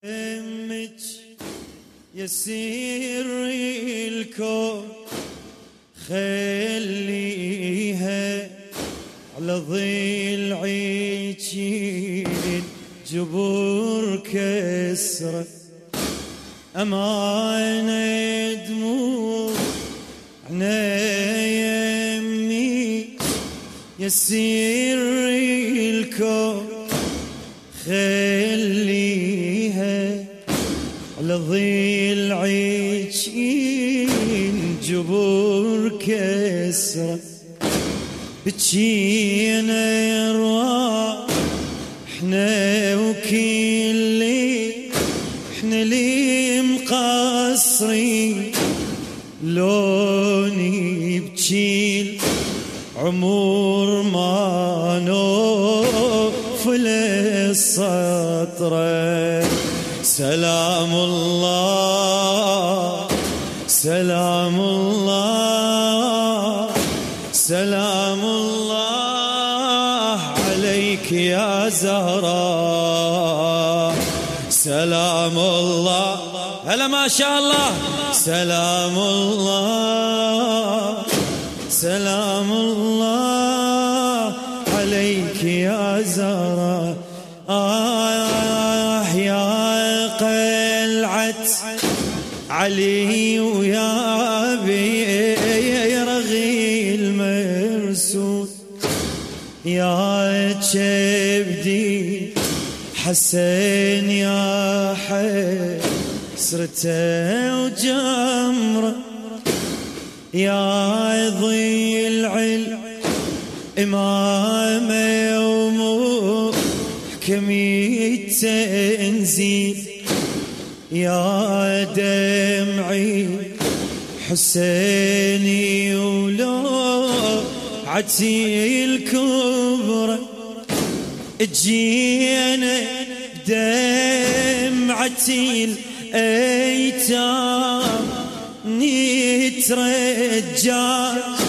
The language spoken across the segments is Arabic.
يمك يسير الكون خليها على ضلعك جبور كسرة أمانة دموع عنايا يمي يسير الكون خليها على ضلعك جبور كسرة بتشينا ارواح احنا وكلي احنا اللي مقصرين لوني بتشيل عمر ما نوفل السطرة سلام الله سلام الله سلام الله عليك يا زهراء سلام الله هلا ما شاء الله سلام الله سلام الله عليك يا زهراء يا قلعة علي ويا بيرغي المرسول يا كبدي حسين يا حسرته وجمره يا ضي العلم إمامه ومحكم التنزيل يا دمعي حسيني ولو عتي الكبرى اجينا بدمعتي الايتام نترجى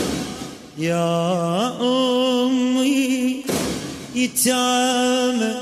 يا امي يتامى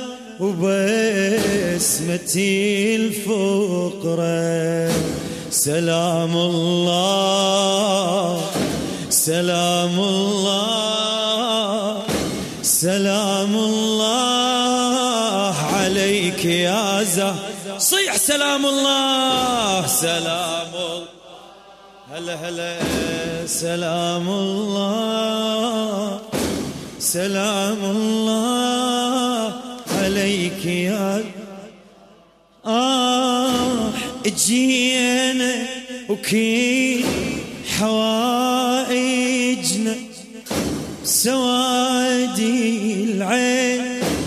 وبسمتي الفقرة سلام الله سلام الله سلام الله عليك يا زهر صيح سلام الله سلام الله هلا هلا سلام الله سلام الله عليك يا اجينا وكيل حوائجنا سوادي العين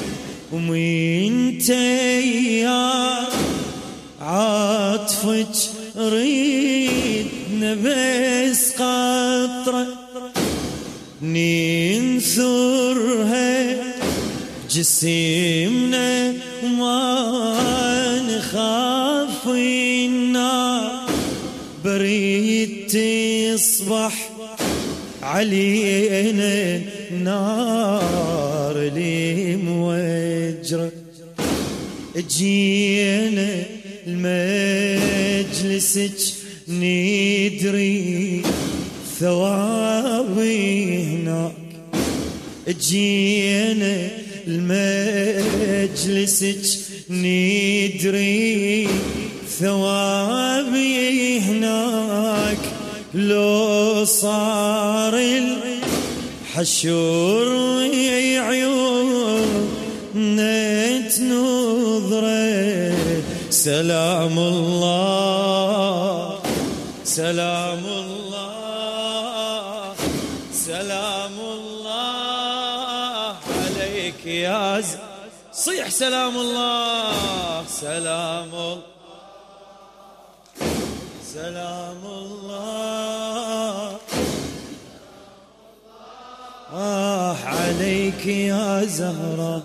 ومن تيار عاطفك ريدنا بس قطرة ننثرها جسمنا وما نخاف النار بريد تصبح علينا نار اللي موجرة جينا المجلسك ندري ثوابي هناك جينا المجلسك ندري ثوابي هناك لو صار الحشور عيوننا تنظره سلام الله سلام الله سلام الله عليك يا صيح سلام الله سلام الله سلام الله عليك يا زهرة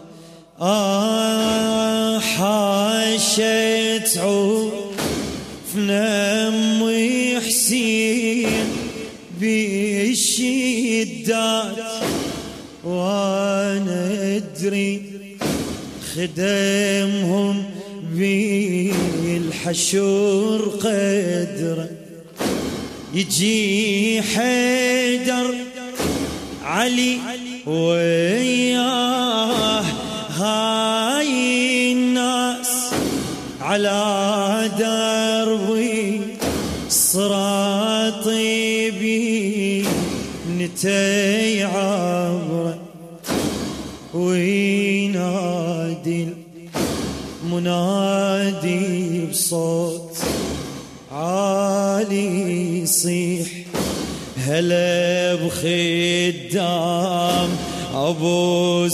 حاشت عوفنا أمي حسين بالشدات وانا ادري خدمهم بالحشور قدره يجي حيدر علي وياه هاي الناس على دربي صراط بي نتي عبره وينادي المنادي بصوت عالي يصيح هلا بخدام أبو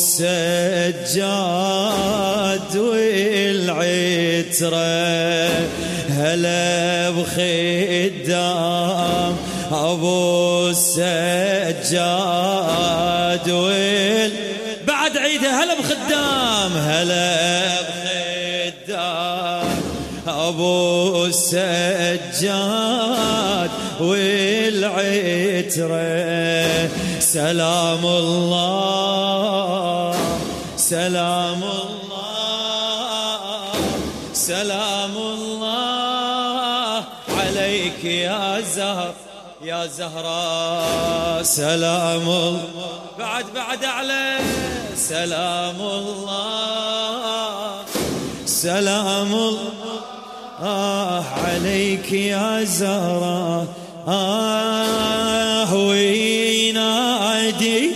السجاد والعترة هلا بخدام أبو السجاد بعد عيدها هلا بخدام هلا بخدام أبو السجاد والعترة سلام الله سلام الله سلام الله عليك يا زهر يا زهراء سلام الله بعد أعلى سلام الله سلام الله عليك يا زهراء وينادي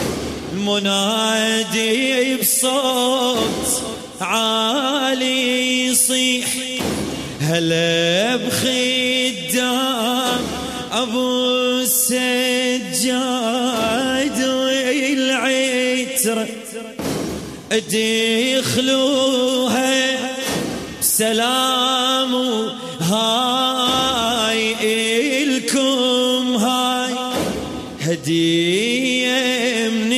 المنادي بصوت عالي يصيح هلا بخدام أبو السجاد والعترة ادخلوها بسلام هاي إلكم هاي هدية من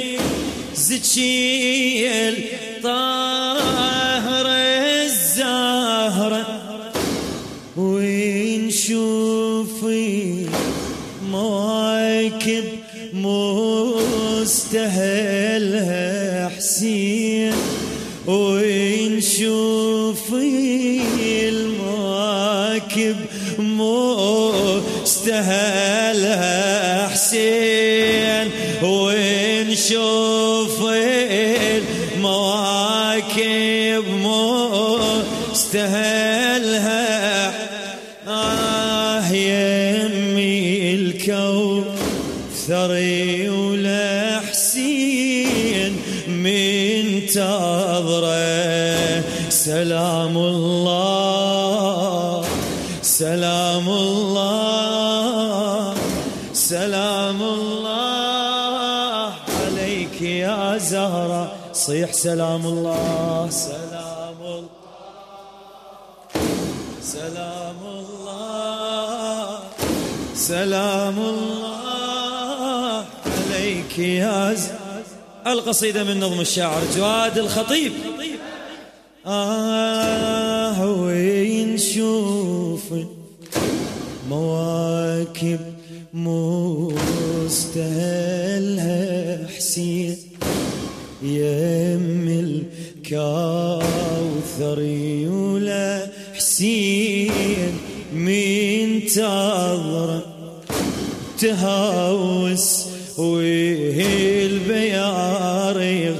الزكية الطاهرة الزهرة ونشوفي مواكب مستهلها حسين ونشوفي المواكب مستهلها حسين ونشوفي المواكب مستهلها يمي الكوثري ولا حسين من تظره سلام الله سلام الله سلام الله عليك يا زهرة صيح سلام الله سلام الله سلام الله سلام الله عليك يا زهرة القصيدة من نظم الشاعر جواد الخطيب وين شوف مواكب مستهلها حسين يم الكوثر ولا حسين من تظره تهوس والبيارغ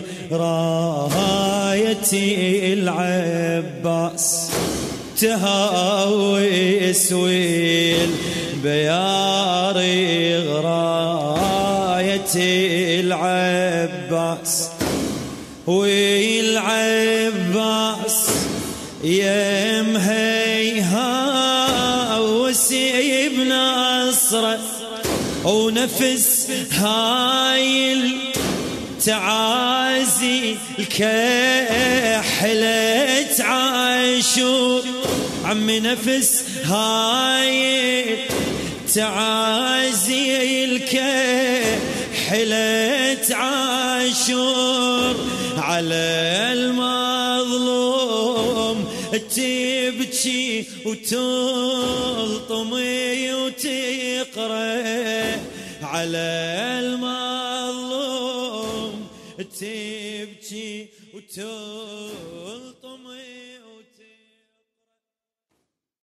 رايتي العباس تهوس والبيارغ رايتي العباس والعباس يمهيها وسيب نصره ونفس هاي التعازي الكحلة عاشور عم نفس هاي التعازي الكحلة عاشور على المظلوم تبكي وتلطمي وتقرأ على المظلوم تبكي وتلطمي